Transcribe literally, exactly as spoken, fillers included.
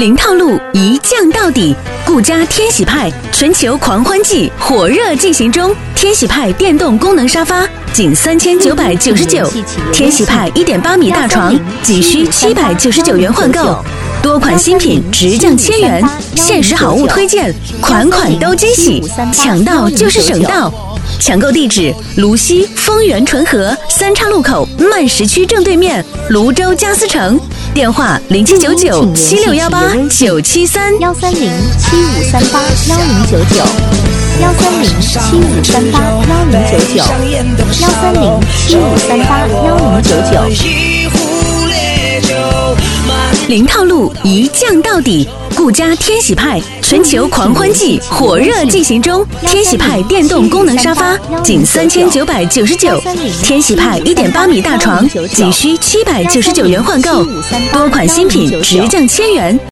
零套路一降到底，顾家天喜派全球狂欢季火热进行中。天喜派电动功能沙发仅三千九百九十九，天喜派一点八米大床仅需七百九十九元换购。多款新品直降千元，限时好物推荐，款款都惊喜，抢到就是省到。抢购地址：泸溪丰源纯和三岔路口慢食区正对面，泸州嘉思城。电话：零七九九七六幺八九七三幺三零七五三八幺零九九幺三零七五三八幺零九九幺三零七五三八幺零九九。 零套路一降到底，顾家天喜派全球狂欢季火热进行中。天喜派电动功能沙发仅三千九百九十九，天喜派一点八米大床仅需七百九十九元换购。多款新品直降千元。